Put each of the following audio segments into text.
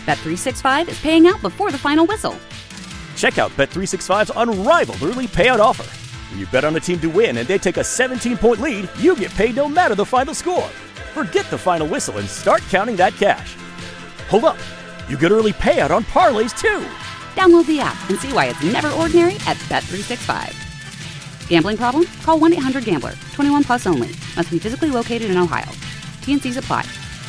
Bet365 is paying out before the final whistle. Check out Bet365's unrivaled early payout offer. When you bet on a team to win and they take a 17-point lead, you get paid no matter the final score. Forget the final whistle and start counting that cash. Hold up. You get early payout on parlays, too. Download the app and see why it's never ordinary at Bet365. Gambling problem? Call 1-800-GAMBLER. 21 plus only. Must be physically located in Ohio. T&Cs apply.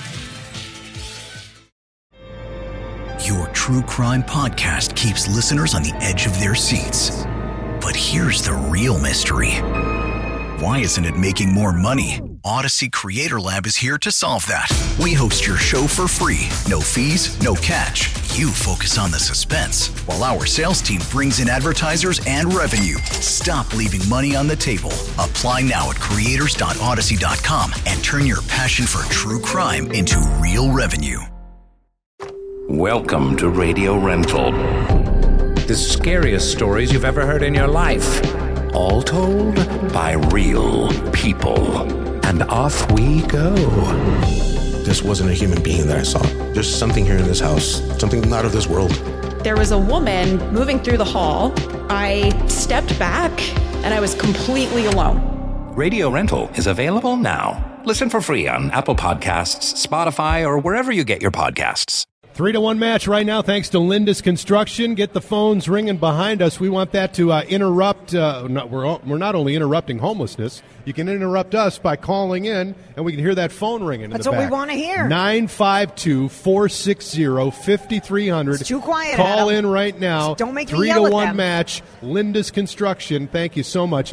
Your true crime podcast keeps listeners on the edge of their seats. But here's the real mystery. Why isn't it making more money? Odyssey Creator Lab is here to solve that. We host your show for free. No fees, no catch. You focus on the suspense, while our sales team brings in advertisers and revenue. Stop leaving money on the table. Apply now at creators.odyssey.com and turn your passion for true crime into real revenue. Welcome to Radio Rental. The scariest stories you've ever heard in your life. All told by real people. And off we go. This wasn't a human being that I saw. There's something here in this house, something not of this world. There was a woman moving through the hall. I stepped back and I was completely alone. Radio Rental is available now. Listen for free on Apple Podcasts, Spotify, or wherever you get your podcasts. 3-1 match right now thanks to Lindus Construction. Get the phones ringing behind us. We want that to interrupt. We're not only interrupting homelessness. You can interrupt us by calling in, and we can hear that phone ringing. That's in the what back. we want to hear. 952-460-5300. It's too quiet, Call Adam. in right now. Just don't make me yell at 3-1 them. match. Lindus Construction. Thank you so much.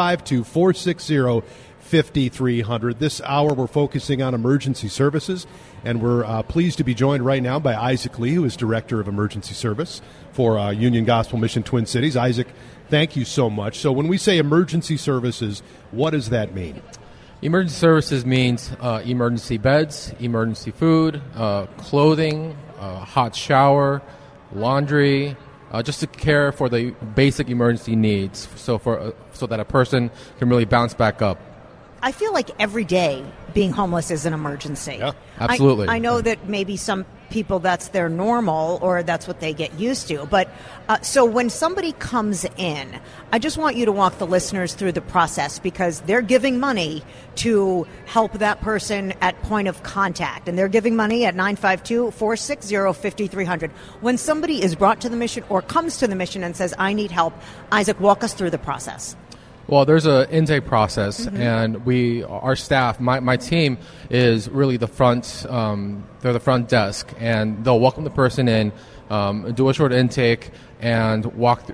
952-460-5300. This hour we're focusing on emergency services, and we're pleased to be joined right now by Isaac Lee, who is Director of Emergency Service for Union Gospel Mission Twin Cities. Isaac, thank you so much. So when we say emergency services, what does that mean? Emergency services means emergency beds, emergency food, clothing, hot shower, laundry, just to care for the basic emergency needs, so that a person can really bounce back up. I feel like every day being homeless is an emergency. Yeah, absolutely. I know that maybe some people that's their normal or that's what they get used to. But so when somebody comes in, I just want you to walk the listeners through the process, because they're giving money to help that person at point of contact. And they're giving money at 952-460-5300. When somebody is brought to the mission or comes to the mission and says, I need help, Isaac, walk us through the process. Well, there's an intake process, and our staff, my team is really the front. They're the front desk, and they'll welcome the person in, do a short intake, and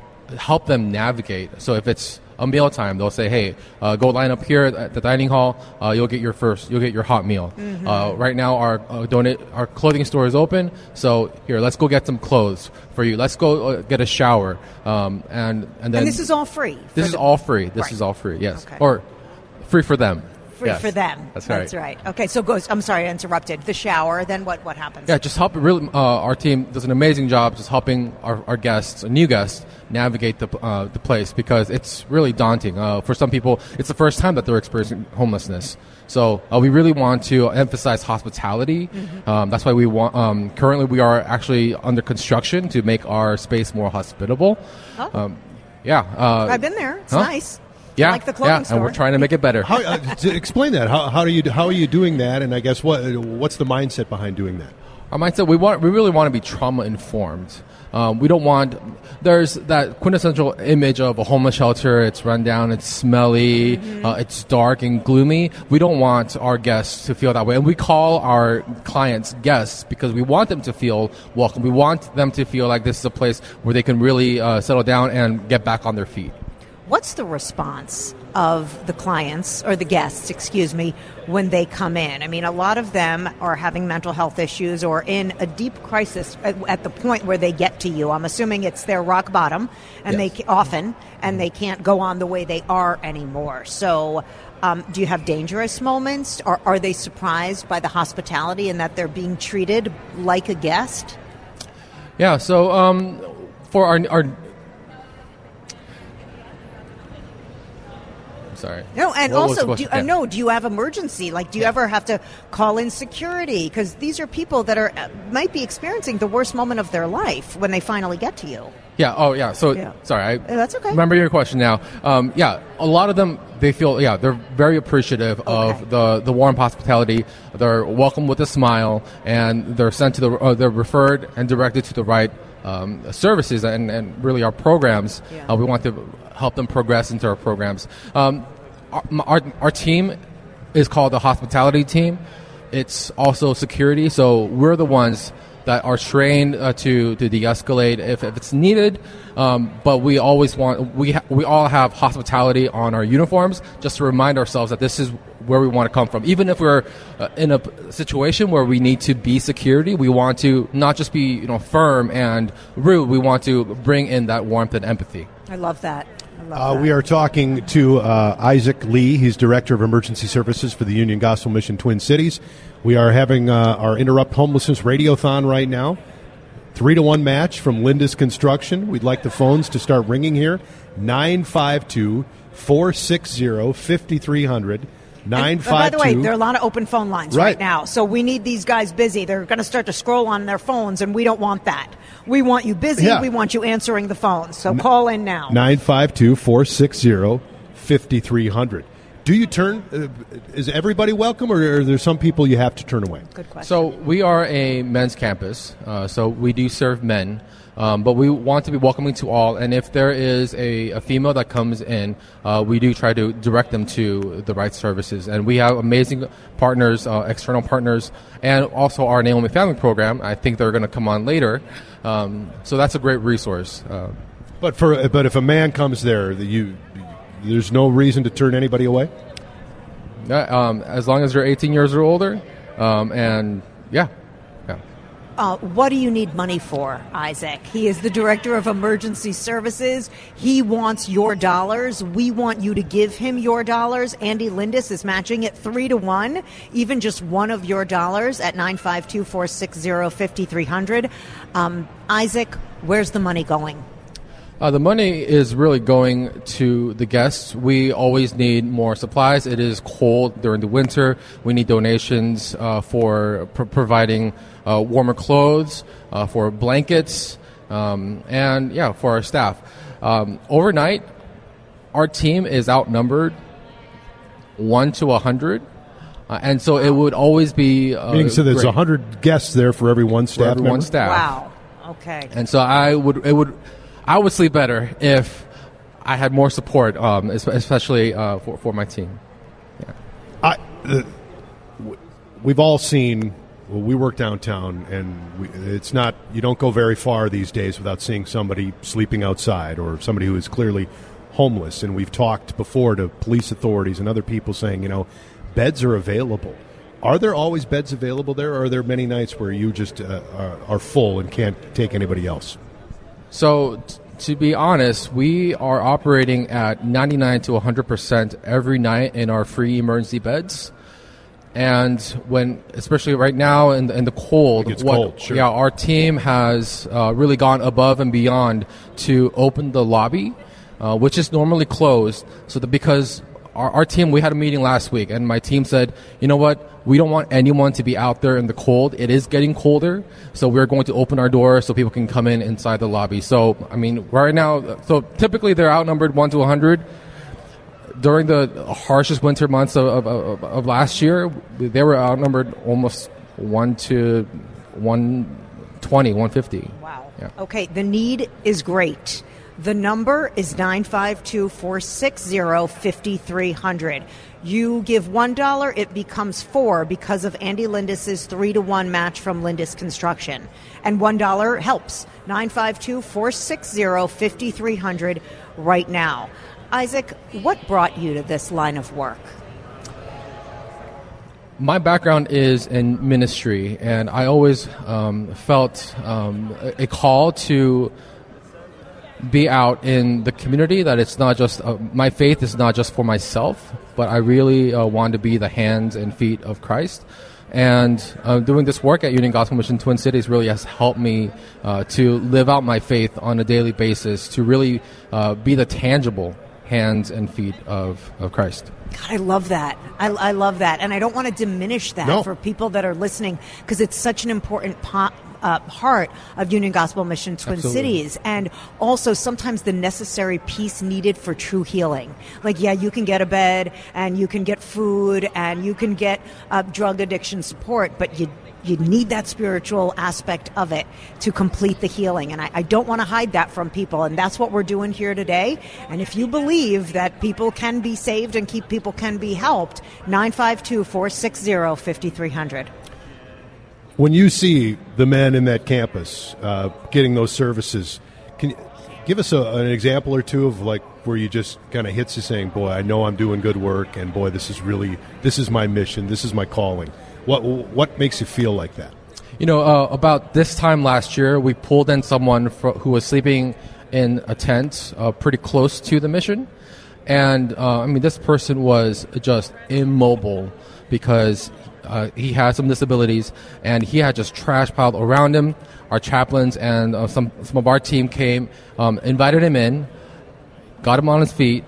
help them navigate. So if it's a meal time, they'll say, "Hey, go line up here at the dining hall. You'll get your hot meal." Right now, our clothing store is open, so here, let's go get some clothes for you. Let's go get a shower, and then. And this is all free. This is all free. This is all free. Yes, Okay. or free for them. Free Yes. for them. That's right. Okay, so I'm sorry I interrupted. The shower, then what happens? Yeah, just help. Really, our team does an amazing job just helping our guests, new guests, navigate the place, because it's really daunting. For some people, it's the first time that they're experiencing homelessness. So we really want to emphasize hospitality. That's why we want. Currently, we are actually under construction to make our space more hospitable. Oh. I've been there. It's Huh? nice. Yeah, I like the clothing store. and we're trying to make it better. To explain that. How are you doing that? And I guess what's the mindset behind doing that? Our mindset, we really want to be trauma informed. We don't want. There's that quintessential image of a homeless shelter. It's run down. It's smelly. It's dark and gloomy. We don't want our guests to feel that way, and we call our clients guests because we want them to feel welcome. We want them to feel like this is a place where they can really settle down and get back on their feet. What's the response of the clients, or the guests, when they come in? I mean, a lot of them are having mental health issues or in a deep crisis at the point where they get to you. I'm assuming it's their rock bottom, and Yes. they can't go on the way they are anymore. So do you have dangerous moments, or are they surprised by the hospitality and that they're being treated like a guest? Yeah, so for our sorry. No, and What was also, the question? do you have emergency? Like, do you ever have to call in security? Because these are people that are might be experiencing the worst moment of their life when they finally get to you. Yeah. Oh, yeah. So, sorry. That's okay. Remember your question now. Yeah, a lot of them, they feel, they're very appreciative of the warm hospitality. They're welcomed with a smile, and they're sent to they're referred and directed to the right services and really our programs. We want to help them progress into our programs. Our team is called the hospitality team. It's also security, so we're the ones that are trained to de-escalate if it's needed. But we always we all have hospitality on our uniforms, just to remind ourselves that this is where we want to come from. Even if we're in a situation where we need to be security, we want to not just be firm and rude. We want to bring in that warmth and empathy. I love that. We are talking to Isaac Lee. He's Director of Emergency Services for the Union Gospel Mission Twin Cities. We are having our Interrupt Homelessness Radiothon right now. 3-1 match from Lindis Construction. We'd like the phones to start ringing here. 952-460-5300. 952. By the way, there are a lot of open phone lines right now, so we need these guys busy. They're going to start to scroll on their phones, and we don't want that. We want you busy. Yeah. We want you answering the phones. So call in now. 952-460-5300. Do you turn? Is everybody welcome, or are there some people you have to turn away? Good question. So we are a men's campus, so we do serve men. But we want to be welcoming to all, and if there is a female that comes in, we do try to direct them to the right services. And we have amazing partners, external partners, and also our Naomi Family Program. I think they're going to come on later. So that's a great resource. But if a man comes there, there's no reason to turn anybody away? As long as you're 18 years or older, and yeah. What do you need money for, Isaac? He is the Director of Emergency Services. He wants your dollars. We want you to give him your dollars. Andy Lindis is matching it 3-1, even just one of your dollars at 952-460-5300. Isaac, where's the money going? The money is really going to the guests. We always need more supplies. It is cold during the winter. We need donations for providing warmer clothes, for blankets, and for our staff. Overnight, our team is outnumbered 1 to 100. And so it would always be meaning so there's 100 guests there for every one staff member? One staff. Wow. Okay. And so I would sleep better if I had more support, especially for my team. Yeah. We've all seen. Well, we work downtown, and it's not. You don't go very far these days without seeing somebody sleeping outside or somebody who is clearly homeless. And we've talked before to police authorities and other people saying, beds are available. Are there always beds available there, or are there many nights where you just are full and can't take anybody else? So, to be honest, we are operating at 99 to 100% every night in our free emergency beds. And especially right now in the cold, cold, sure. Our team has really gone above and beyond to open the lobby, which is normally closed. So because our team, we had a meeting last week, and my team said, you know what, we don't want anyone to be out there in the cold. It is getting colder, so we're going to open our door so people can come inside the lobby. So, right now, typically they're outnumbered 1 to 100. During the harshest winter months of last year, they were outnumbered almost 1 to 120, 150. Wow. Yeah. Okay, the need is great. The number is 952-460-5300. You give $1, it becomes $4 because of Andy Lindis's 3-1 match from Lindis Construction. And $1 helps. 952-460-5300 right now. Isaac, what brought you to this line of work? My background is in ministry, and I always felt a call to be out in the community, that it's not just my faith is not just for myself, but I really want to be the hands and feet of Christ. And doing this work at Union Gospel Mission Twin Cities really has helped me to live out my faith on a daily basis, to really be the tangible hands and feet of Christ. God, I love that. I love that. And I don't want to diminish that for people that are listening, because it's such an important part of Union Gospel Mission Twin Cities, and also sometimes the necessary piece needed for true healing. Like, yeah, you can get a bed and you can get food and you can get drug addiction support, but you need that spiritual aspect of it to complete the healing. And I don't want to hide that from people. And that's what we're doing here today. And if you believe that people can be saved and people can be helped, 952-460-5300. When you see the men in that campus getting those services, can you give us an example or two of like where you just kind of hits you saying, boy, I know I'm doing good work, and boy, this is my mission, this is my calling. What makes you feel like that? About this time last year, we pulled in someone who was sleeping in a tent pretty close to the mission. And, this person was just immobile because he had some disabilities, and he had just trash piled around him. Our chaplains and some of our team came, invited him in, got him on his feet,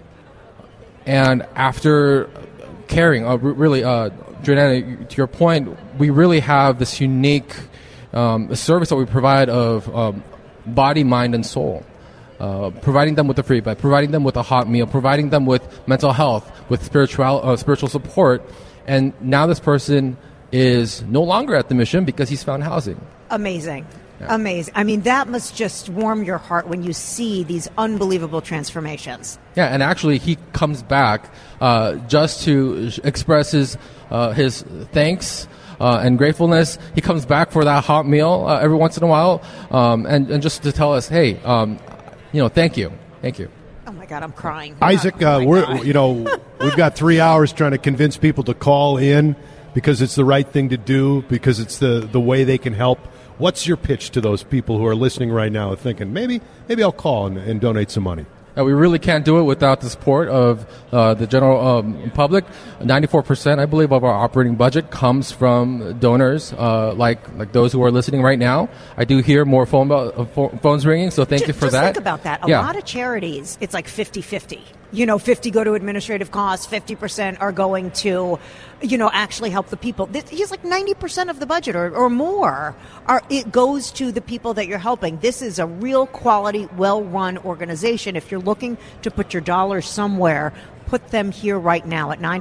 and after caring, Jordana, to your point, we really have this unique service that we provide of body, mind, and soul. Providing them with a free bed, providing them with a hot meal, providing them with mental health, with spiritual support. And now this person is no longer at the mission because he's found housing. Amazing. Yeah. Amazing. I mean, that must just warm your heart when you see these unbelievable transformations. Yeah, and actually he comes back just to express his thanks and gratefulness. He comes back for that hot meal every once in a while, and just to tell us, hey, thank you. Thank you. Oh my God, I'm crying. Isaac, we've got 3 hours trying to convince people to call in because it's the right thing to do, because it's the way they can help. What's your pitch to those people who are listening right now thinking, maybe I'll call and donate some money? We really can't do it without the support of the general public. 94%, I believe, of our operating budget comes from donors like those who are listening right now. I do hear more phones ringing, so thank you for that. Just think about that. A lot of charities, it's like 50-50. 50 go to administrative costs, 50% are going to, actually help the people. He's like 90% of the budget or more. It goes to the people that you're helping. This is a real quality, well-run organization. If you're looking to put your dollars somewhere, put them here right now at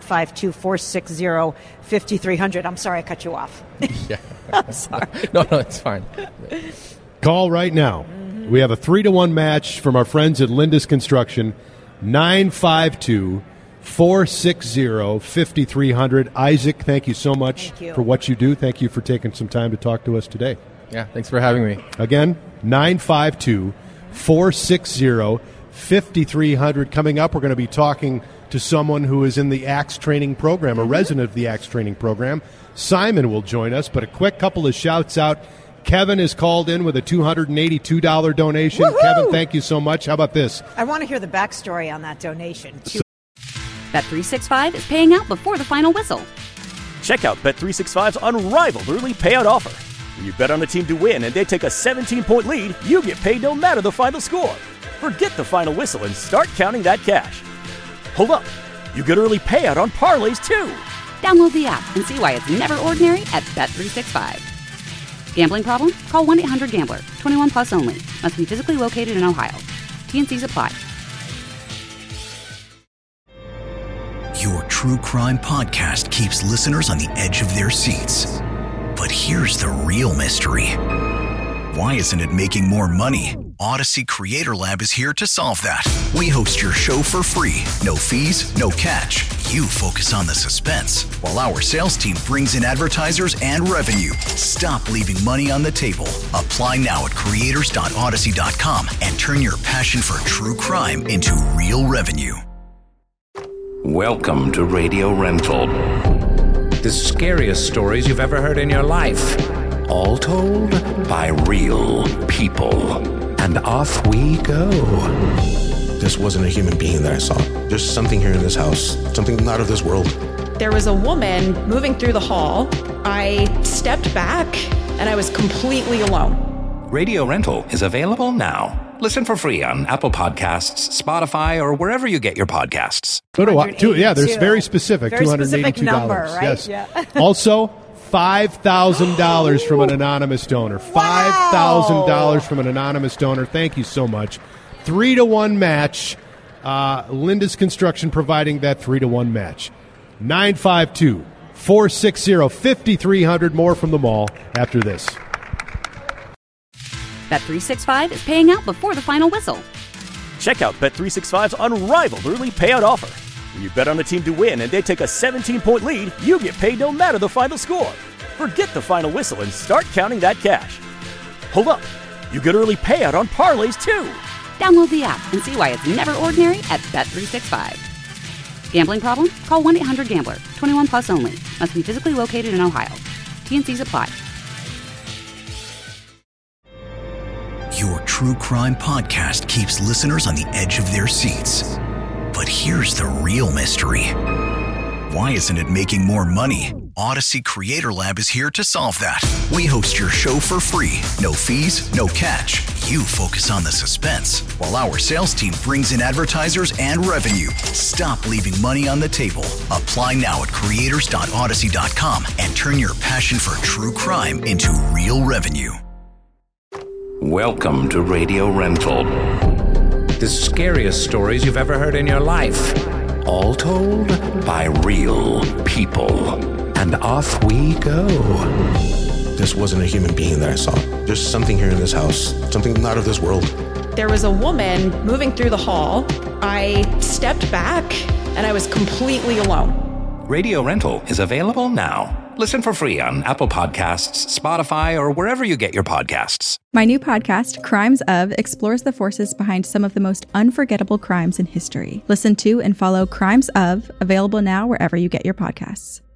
952-460-5300. I'm sorry I cut you off. Yeah. I'm sorry. No, it's fine. Call right now. Mm-hmm. We have a 3-to-1 match from our friends at Lindus Construction. 952-460-5300. Isaac, thank you so much for what you do. Thank you for taking some time to talk to us today. Yeah, thanks for having me. Again, 952-460-5300. Coming up, we're going to be talking to someone who is in the ACTS training program, a resident of the ACTS training program. Simon will join us, but a quick couple of shouts out. Kevin is called in with a $282 donation. Woo-hoo! Kevin, thank you so much. How about this? I want to hear the backstory on that donation. Bet365 is paying out before the final whistle. Check out Bet365's unrivaled early payout offer. When you bet on a team to win and they take a 17-point lead, you get paid no matter the final score. Forget the final whistle and start counting that cash. Hold up. You get early payout on parlays, too. Download the app and see why it's never ordinary at Bet365. Gambling problem? Call 1-800-GAMBLER. 21 plus only. Must be physically located in Ohio. T&Cs apply. Your true crime podcast keeps listeners on the edge of their seats. But here's the real mystery. Why isn't it making more money? Odyssey Creator Lab is here to solve that. We host your show for free. No fees, no catch. You focus on the suspense, while our sales team brings in advertisers and revenue. Stop leaving money on the table. Apply now at creators.odyssey.com and turn your passion for true crime into real revenue. Welcome to Radio Rental. The scariest stories you've ever heard in your life. All told by real people. And off we go. This wasn't a human being that I saw. There's something here in this house, something not of this world. There was a woman moving through the hall. I stepped back and I was completely alone. Radio Rental is available now. Listen for free on Apple Podcasts, Spotify, or wherever you get your podcasts. There's very specific. Very specific $282. number, right? Yes. Yeah. Also, $5,000 from an anonymous donor. $5,000 from an anonymous donor. Thank you so much. 3-1 match. Linda's Construction providing that 3-1 match. 952-460-5300. More from the mall after this. Bet365 is paying out before the final whistle. Check out Bet365's unrivaled early payout offer. When you bet on a team to win and they take a 17-point lead, you get paid no matter the final score. Forget the final whistle and start counting that cash. Hold up. You get early payout on parlays, too. Download the app and see why it's never ordinary at Bet365. Gambling problem? Call 1-800-GAMBLER. 21 plus only. Must be physically located in Ohio. T&Cs apply. Your true crime podcast keeps listeners on the edge of their seats. But here's the real mystery. Why isn't it making more money? Odyssey Creator Lab is here to solve that. We host your show for free. No fees, no catch. You focus on the suspense, while our sales team brings in advertisers and revenue. Stop leaving money on the table. Apply now at creators.odyssey.com and turn your passion for true crime into real revenue. Welcome to Radio Rental. The scariest stories you've ever heard in your life. All told by real people. And off we go. This wasn't a human being that I saw. There's something here in this house, something not of this world. There was a woman moving through the hall. I stepped back and I was completely alone. Radio Rental is available now. Listen for free on Apple Podcasts, Spotify, or wherever you get your podcasts. My new podcast, Crimes Of, explores the forces behind some of the most unforgettable crimes in history. Listen to and follow Crimes Of, available now wherever you get your podcasts.